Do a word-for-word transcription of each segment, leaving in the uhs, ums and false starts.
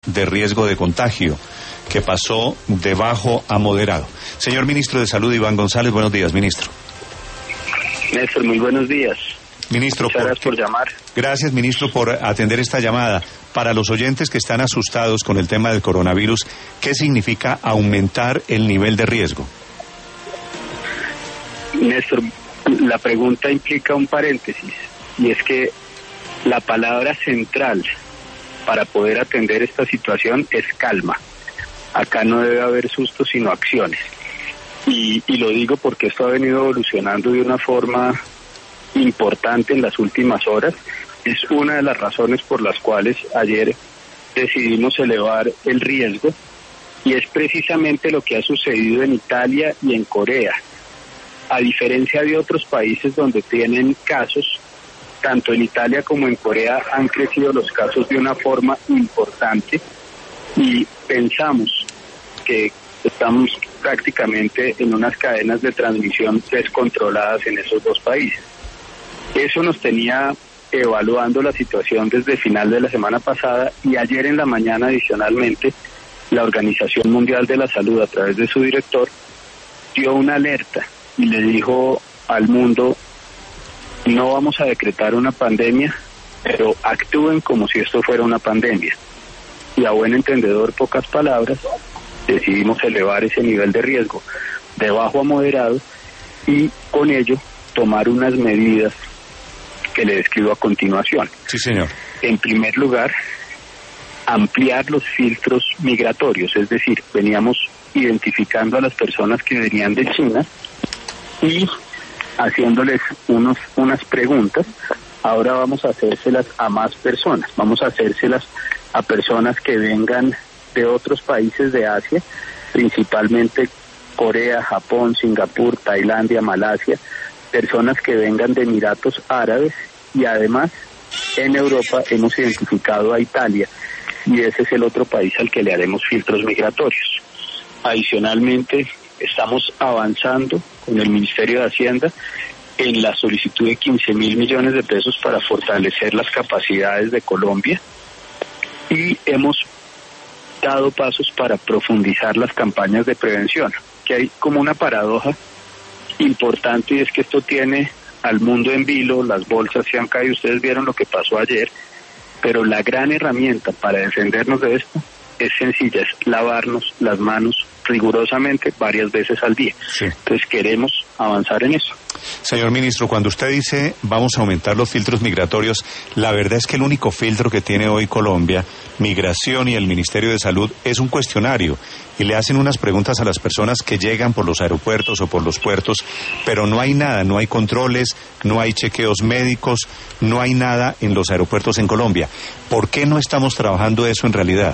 de riesgo de contagio, que pasó de bajo a moderado. Señor Ministro de Salud, Iván González, buenos días, ministro. Néstor, muy buenos días. Ministro, Muchas gracias por, por llamar. Gracias, ministro, por atender esta llamada. Para los oyentes que están asustados con el tema del coronavirus, ¿qué significa aumentar el nivel de riesgo? Néstor, la pregunta implica un paréntesis, y es que la palabra central para poder atender esta situación es calma. Acá no debe haber sustos, sino acciones. Y, y lo digo porque esto ha venido evolucionando de una forma importante en las últimas horas. Es una de las razones por las cuales ayer decidimos elevar el riesgo, y es precisamente lo que ha sucedido en Italia y en Corea. A diferencia de otros países donde tienen casos, tanto en Italia como en Corea han crecido los casos de una forma importante, y pensamos que estamos prácticamente en unas cadenas de transmisión descontroladas en esos dos países. Eso nos tenía evaluando la situación desde el final de la semana pasada, y ayer en la mañana adicionalmente la Organización Mundial de la Salud, a través de su director, dio una alerta y le dijo al mundo: no vamos a decretar una pandemia, pero actúen como si esto fuera una pandemia. Y a buen entendedor, pocas palabras, decidimos elevar ese nivel de riesgo de bajo a moderado, y con ello tomar unas medidas que le describo a continuación. Sí, señor. En primer lugar, ampliar los filtros migratorios, es decir, veníamos identificando a las personas que venían de China y haciéndoles unos, unas preguntas. Ahora vamos a hacérselas a más personas, vamos a hacérselas a personas que vengan de otros países de Asia, principalmente Corea, Japón, Singapur, Tailandia, Malasia, personas que vengan de Emiratos Árabes, y además en Europa hemos identificado a Italia, y ese es el otro país al que le haremos filtros migratorios. Adicionalmente, estamos avanzando con el Ministerio de Hacienda en la solicitud de quince mil millones de pesos para fortalecer las capacidades de Colombia, y hemos dado pasos para profundizar las campañas de prevención, que hay como una paradoja importante, y es que esto tiene al mundo en vilo, las bolsas se han caído, ustedes vieron lo que pasó ayer, pero la gran herramienta para defendernos de esto es sencilla, es lavarnos las manos rigurosamente varias veces al día. Sí. Entonces queremos avanzar en eso. Señor ministro, cuando usted dice vamos a aumentar los filtros migratorios, la verdad es que el único filtro que tiene hoy Colombia, Migración y el Ministerio de Salud, es un cuestionario, y le hacen unas preguntas a las personas que llegan por los aeropuertos o por los puertos, pero no hay nada, no hay controles, no hay chequeos médicos, no hay nada en los aeropuertos en Colombia. ¿Por qué no estamos trabajando eso en realidad?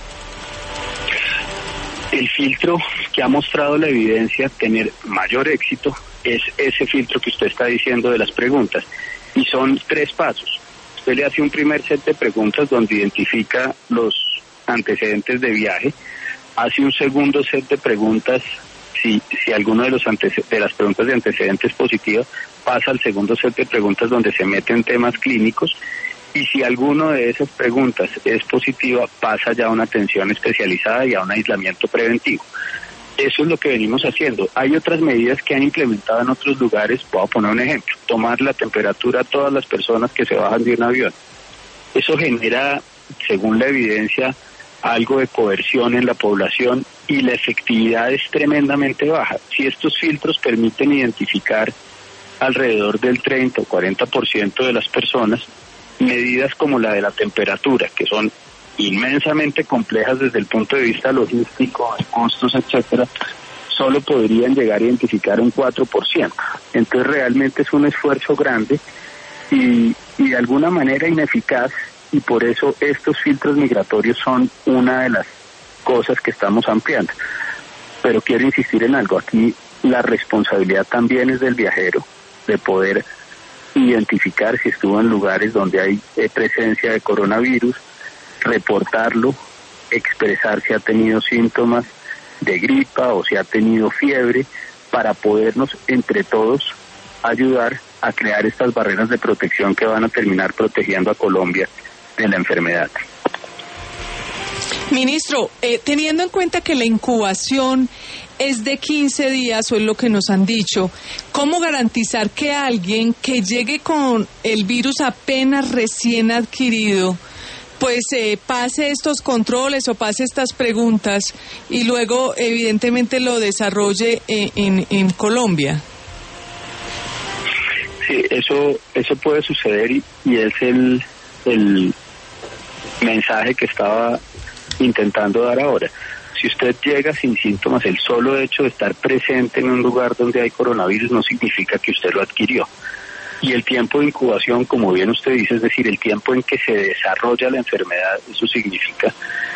El filtro que ha mostrado la evidencia tener mayor éxito es ese filtro que usted está diciendo de las preguntas, y son tres pasos. Usted le hace un primer set de preguntas donde identifica los antecedentes de viaje, hace un segundo set de preguntas, si si alguno de los antece- de las preguntas de antecedentes positiva, pasa al segundo set de preguntas donde se meten temas clínicos, y si alguno de esas preguntas es positiva, pasa ya a una atención especializada y a un aislamiento preventivo. Eso es lo que venimos haciendo. Hay otras medidas que han implementado en otros lugares. Voy a poner un ejemplo: tomar la temperatura a todas las personas que se bajan de un avión. Eso genera, según la evidencia, algo de coerción en la población, y la efectividad es tremendamente baja. Si estos filtros permiten identificar alrededor del treinta o cuarenta por ciento de las personas, medidas como la de la temperatura, que son inmensamente complejas desde el punto de vista logístico, de costos, etcétera, solo podrían llegar a identificar un cuatro por ciento. Entonces realmente es un esfuerzo grande y, y de alguna manera ineficaz, y por eso estos filtros migratorios son una de las cosas que estamos ampliando. Pero quiero insistir en algo: aquí la responsabilidad también es del viajero, de poder identificar si estuvo en lugares donde hay eh, presencia de coronavirus, reportarlo, expresar si ha tenido síntomas de gripa o si ha tenido fiebre, para podernos entre todos ayudar a crear estas barreras de protección que van a terminar protegiendo a Colombia de la enfermedad. Ministro, eh, teniendo en cuenta que la incubación es de quince días, o es lo que nos han dicho, ¿cómo garantizar que alguien que llegue con el virus apenas recién adquirido, pues eh, pase estos controles o pase estas preguntas y luego evidentemente lo desarrolle en, en, en Colombia? Sí, eso eso puede suceder y, y es el, el mensaje que estaba intentando dar ahora. Si usted llega sin síntomas, el solo hecho de estar presente en un lugar donde hay coronavirus no significa que usted lo adquirió. Y el tiempo de incubación, como bien usted dice, es decir, el tiempo en que se desarrolla la enfermedad, eso significa,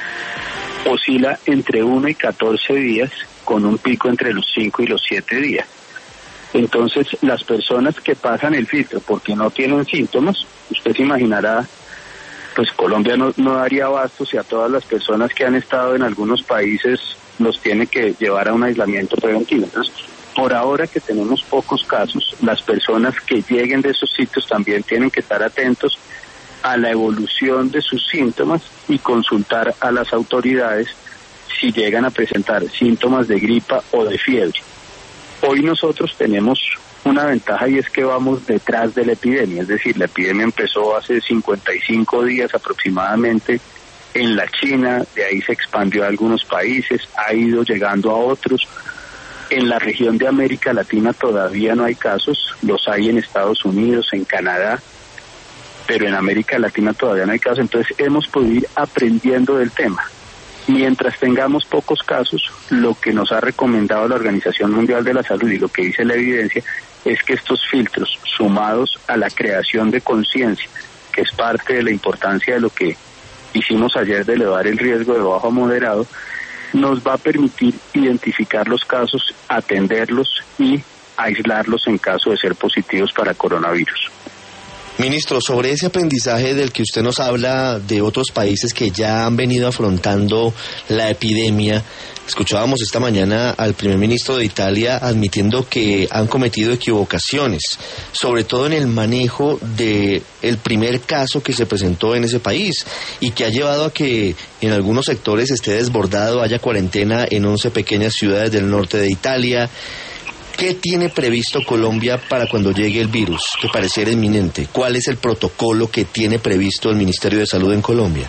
oscila entre uno y catorce días, con un pico entre los cinco y los siete días. Entonces, las personas que pasan el filtro porque no tienen síntomas, usted se imaginará, pues Colombia no, no daría abasto si a todas las personas que han estado en algunos países los tiene que llevar a un aislamiento preventivo. Entonces, por ahora que tenemos pocos casos, las personas que lleguen de esos sitios también tienen que estar atentos a la evolución de sus síntomas y consultar a las autoridades si llegan a presentar síntomas de gripa o de fiebre. Hoy nosotros tenemos una ventaja y es que vamos detrás de la epidemia, es decir, la epidemia empezó hace cincuenta y cinco días aproximadamente en la China, de ahí se expandió a algunos países, ha ido llegando a otros. En la región de América Latina todavía no hay casos, los hay en Estados Unidos, en Canadá, pero en América Latina todavía no hay casos, entonces hemos podido ir aprendiendo del tema. Mientras tengamos pocos casos, lo que nos ha recomendado la Organización Mundial de la Salud y lo que dice la evidencia es que estos filtros, sumados a la creación de conciencia, que es parte de la importancia de lo que hicimos ayer de elevar el riesgo de bajo a moderado, nos va a permitir identificar los casos, atenderlos y aislarlos en caso de ser positivos para coronavirus. Ministro, sobre ese aprendizaje del que usted nos habla de otros países que ya han venido afrontando la epidemia, escuchábamos esta mañana al primer ministro de Italia admitiendo que han cometido equivocaciones, sobre todo en el manejo de el primer caso que se presentó en ese país y que ha llevado a que en algunos sectores esté desbordado, haya cuarentena en once pequeñas ciudades del norte de Italia. ¿Qué tiene previsto Colombia para cuando llegue el virus, que pareciera inminente? ¿Cuál es el protocolo que tiene previsto el Ministerio de Salud en Colombia?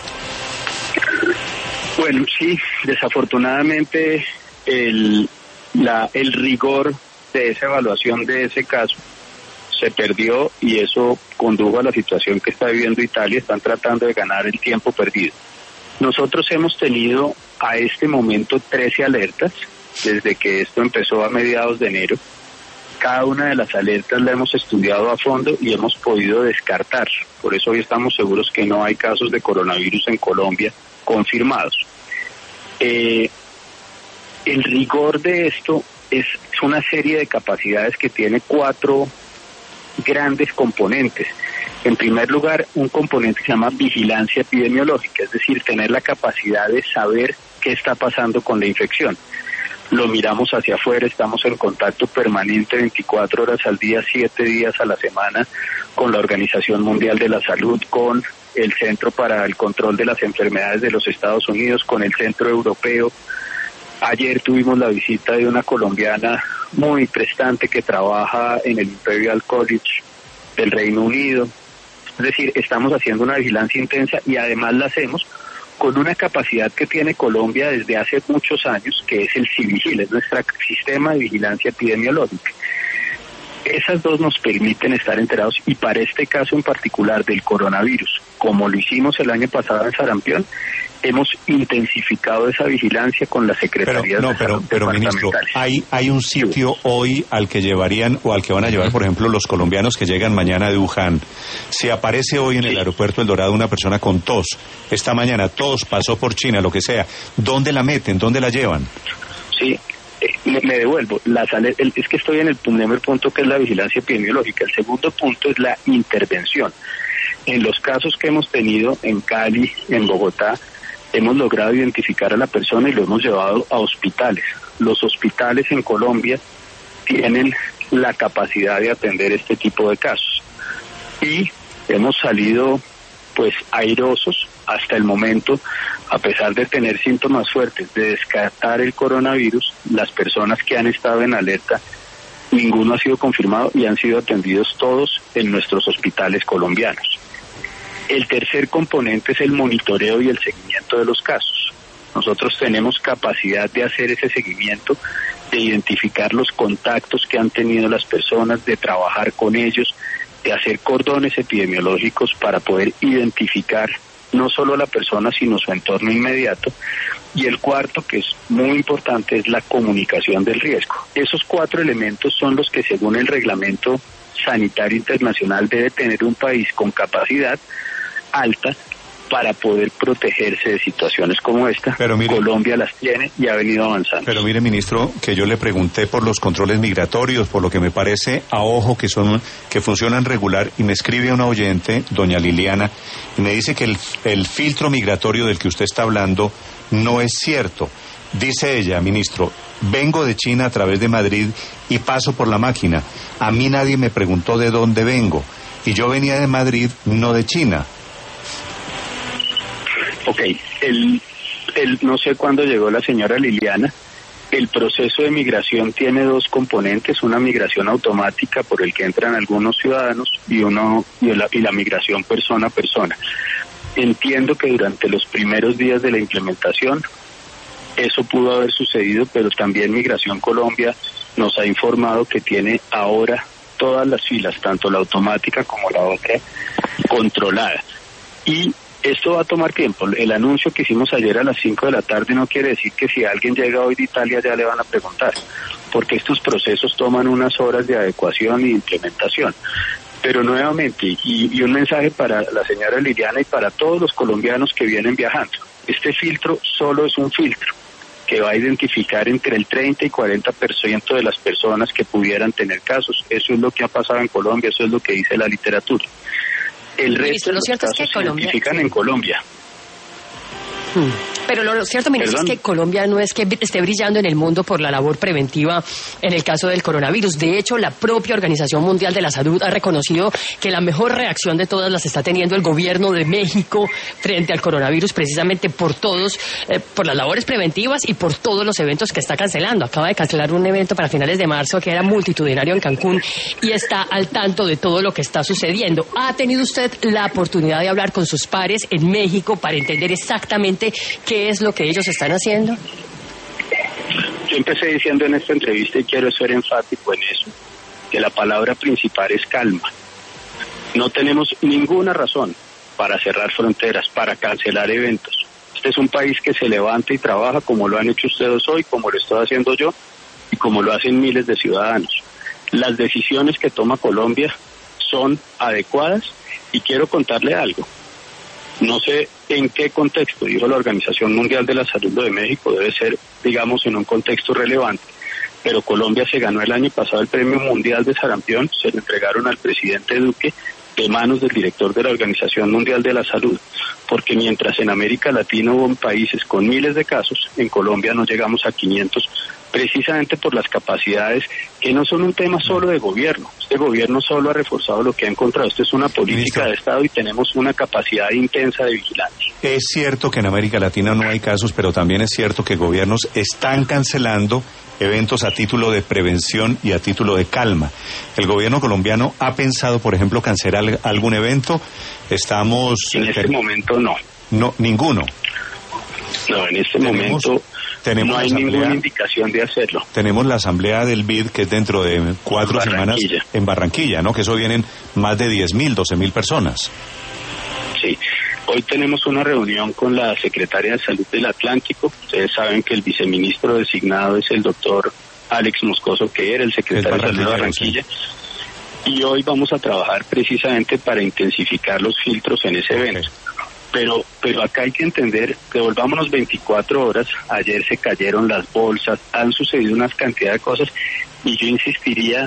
Bueno, sí, desafortunadamente el, la, el rigor de esa evaluación de ese caso se perdió y eso condujo a la situación que está viviendo Italia. Están tratando de ganar el tiempo perdido. Nosotros hemos tenido a este momento trece alertas desde que esto empezó a mediados de enero. Cada una de las alertas la hemos estudiado a fondo y hemos podido descartar. Por eso hoy estamos seguros que no hay casos de coronavirus en Colombia confirmados. Eh, el rigor de esto es una serie de capacidades que tiene cuatro grandes componentes. En primer lugar, un componente que se llama vigilancia epidemiológica, es decir, tener la capacidad de saber qué está pasando con la infección. Lo miramos hacia afuera, estamos en contacto permanente veinticuatro horas al día, siete días a la semana con la Organización Mundial de la Salud, con el Centro para el Control de las Enfermedades de los Estados Unidos, con el Centro Europeo. Ayer tuvimos la visita de una colombiana muy prestante que trabaja en el Imperial College del Reino Unido. Es decir, estamos haciendo una vigilancia intensa y además la hacemos con una capacidad que tiene Colombia desde hace muchos años, que es el CIVIGIL, es nuestro sistema de vigilancia epidemiológica. Esas dos nos permiten estar enterados y para este caso en particular del coronavirus, como lo hicimos el año pasado en sarampión, hemos intensificado esa vigilancia con las secretarías pero, no, de pero, salud pero ministro, hay hay un sitio hoy al que llevarían o al que van a llevar, por ejemplo, los colombianos que llegan mañana de Wuhan. Si aparece hoy en sí. el aeropuerto El Dorado una persona con tos, esta mañana tos, pasó por China, lo que sea, ¿dónde la meten? ¿Dónde la llevan? Sí, eh, me, me devuelvo. La sale, el, es que estoy en el primer punto, que es la vigilancia epidemiológica. El segundo punto es la intervención. En los casos que hemos tenido en Cali, en Bogotá, hemos logrado identificar a la persona y lo hemos llevado a hospitales. Los hospitales en Colombia tienen la capacidad de atender este tipo de casos. Y hemos salido, pues, airosos hasta el momento, a pesar de tener síntomas fuertes, de descartar el coronavirus, las personas que han estado en alerta, ninguno ha sido confirmado y han sido atendidos todos en nuestros hospitales colombianos. El tercer componente es el monitoreo y el seguimiento de los casos. Nosotros tenemos capacidad de hacer ese seguimiento, de identificar los contactos que han tenido las personas, de trabajar con ellos, de hacer cordones epidemiológicos para poder identificar no solo a la persona, sino su entorno inmediato. Y el cuarto, que es muy importante, es la comunicación del riesgo. Esos cuatro elementos son los que, según el reglamento sanitario internacional, debe tener un país con capacidad alta para poder protegerse de situaciones como esta. Pero mire, Colombia las tiene y ha venido avanzando. Pero mire, ministro, que yo le pregunté por los controles migratorios, por lo que me parece a ojo que son que funcionan regular, y me escribe una oyente, doña Liliana, y me dice que el, el filtro migratorio del que usted está hablando no es cierto. Dice ella, ministro, vengo de China a través de Madrid y paso por la máquina. A mí nadie me preguntó de dónde vengo, y yo venía de Madrid, no de China. Ok, el, el, no sé cuándo llegó la señora Liliana. El proceso de migración tiene dos componentes, una migración automática por el que entran algunos ciudadanos y uno y la, y la migración persona a persona. Entiendo que durante los primeros días de la implementación eso pudo haber sucedido, pero también Migración Colombia nos ha informado que tiene ahora todas las filas, tanto la automática como la otra, controlada. Y esto va a tomar tiempo. El anuncio que hicimos ayer a las cinco de la tarde no quiere decir que si alguien llega hoy de Italia ya le van a preguntar, porque estos procesos toman unas horas de adecuación y implementación. Pero nuevamente, y, y un mensaje para la señora Liliana y para todos los colombianos que vienen viajando, este filtro solo es un filtro que va a identificar entre el treinta y cuarenta por ciento de las personas que pudieran tener casos. Eso es lo que ha pasado en Colombia, eso es lo que dice la literatura. El resto de los casos se identifican en Colombia. Hmm. Pero lo cierto, ministro, es que Colombia no es que esté brillando en el mundo por la labor preventiva en el caso del coronavirus. De hecho, la propia Organización Mundial de la Salud ha reconocido que la mejor reacción de todas las está teniendo el gobierno de México frente al coronavirus, precisamente por todos, eh, por las labores preventivas y por todos los eventos que está cancelando. Acaba de cancelar un evento para finales de marzo que era multitudinario en Cancún y está al tanto de todo lo que está sucediendo. ¿Ha tenido usted la oportunidad de hablar con sus pares en México para entender exactamente qué es lo que ellos están haciendo? Yo empecé diciendo en esta entrevista, y quiero ser enfático en eso, que la palabra principal es calma. No tenemos ninguna razón para cerrar fronteras, para cancelar eventos. Este es un país que se levanta y trabaja como lo han hecho ustedes hoy, como lo estoy haciendo yo y como lo hacen miles de ciudadanos. Las decisiones que toma Colombia son adecuadas y quiero contarle algo. No sé en qué contexto, dijo la Organización Mundial de la Salud de México, debe ser, digamos, en un contexto relevante, pero Colombia se ganó el año pasado el Premio Mundial de Sarampión, se lo entregaron al presidente Duque de manos del director de la Organización Mundial de la Salud, porque mientras en América Latina hubo países con miles de casos, en Colombia no llegamos a quinientos, precisamente por las capacidades que no son un tema solo de gobierno. Este gobierno solo ha reforzado lo que ha encontrado. Esto es una política Ministro. de Estado y tenemos una capacidad intensa de vigilancia. Es cierto que en América Latina no hay casos, pero también es cierto que gobiernos están cancelando eventos a título de prevención y a título de calma. ¿El gobierno colombiano ha pensado, por ejemplo, cancelar algún evento? Estamos... En este momento no. No, ninguno. No, en este tenemos, momento tenemos no hay ninguna indicación de hacerlo. Tenemos la asamblea del B I D, que es dentro de cuatro semanas en Barranquilla, ¿no? Que eso vienen más de diez mil, doce mil personas. Sí. Hoy tenemos una reunión con la secretaria de Salud del Atlántico. Ustedes saben que el viceministro designado es el doctor Alex Moscoso, que era el secretario de Salud de Barranquilla. Sí. Y hoy vamos a trabajar precisamente para intensificar los filtros en ese evento. Pero pero acá hay que entender, devolvámonos veinticuatro horas, ayer se cayeron las bolsas, han sucedido unas cantidad de cosas, y yo insistiría,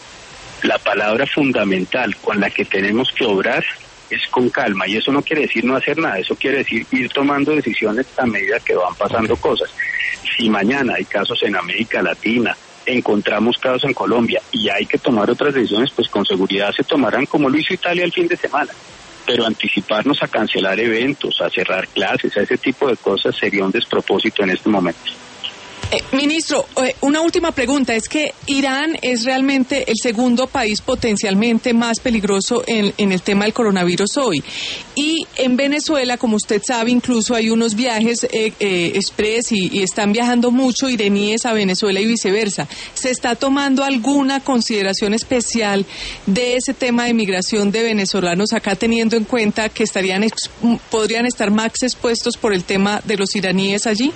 la palabra fundamental con la que tenemos que obrar es con calma, y eso no quiere decir no hacer nada, eso quiere decir ir tomando decisiones a medida que van pasando cosas. Si mañana hay casos en América Latina, encontramos casos en Colombia y hay que tomar otras decisiones, pues con seguridad se tomarán, como lo hizo Italia el fin de semana. pero anticiparnos a cancelar eventos, a cerrar clases, a ese tipo de cosas sería un despropósito en este momento. Eh, ministro, eh, una última pregunta. Es que Irán es realmente el segundo país potencialmente más peligroso en, en el tema del coronavirus hoy. Y en Venezuela, como usted sabe, incluso hay unos viajes eh, eh, express y, y están viajando mucho iraníes a Venezuela y viceversa. ¿Se está tomando alguna consideración especial de ese tema de migración de venezolanos acá, teniendo en cuenta que estarían ex, podrían estar más expuestos por el tema de los iraníes allí?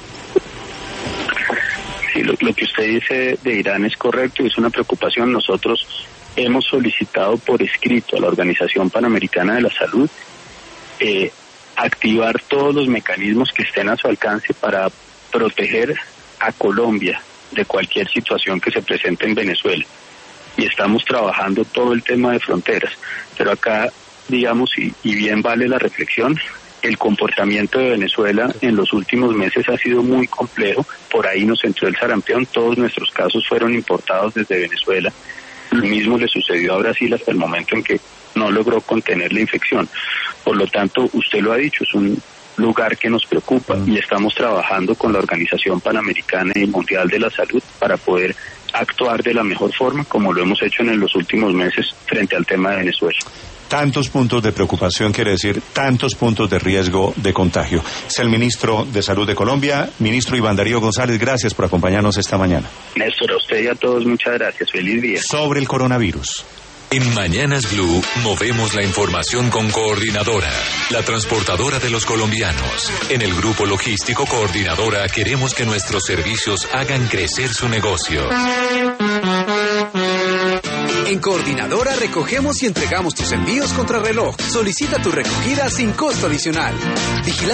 Sí, lo, lo que usted dice de Irán es correcto y es una preocupación. Nosotros hemos solicitado por escrito a la Organización Panamericana de la Salud eh, activar todos los mecanismos que estén a su alcance para proteger a Colombia de cualquier situación que se presente en Venezuela. Y estamos trabajando todo el tema de fronteras. Pero acá, digamos, y, y bien vale la reflexión, el comportamiento de Venezuela en los últimos meses ha sido muy complejo. Por ahí nos entró el sarampión, todos nuestros casos fueron importados desde Venezuela. Lo mismo le sucedió a Brasil hasta el momento en que no logró contener la infección. Por lo tanto, usted lo ha dicho, es un lugar que nos preocupa y estamos trabajando con la Organización Panamericana y Mundial de la Salud para poder actuar de la mejor forma, como lo hemos hecho en los últimos meses frente al tema de Venezuela. Tantos puntos de preocupación quiere decir tantos puntos de riesgo de contagio. Es el ministro de Salud de Colombia, ministro Iván Darío González, gracias por acompañarnos esta mañana. Néstor, a usted y a todos muchas gracias, feliz día. Sobre el coronavirus. En Mañanas Blue movemos la información con Coordinadora, la transportadora de los colombianos. En el grupo logístico Coordinadora queremos que nuestros servicios hagan crecer su negocio. En Coordinadora recogemos y entregamos tus envíos contra reloj. Solicita tu recogida sin costo adicional. Vigila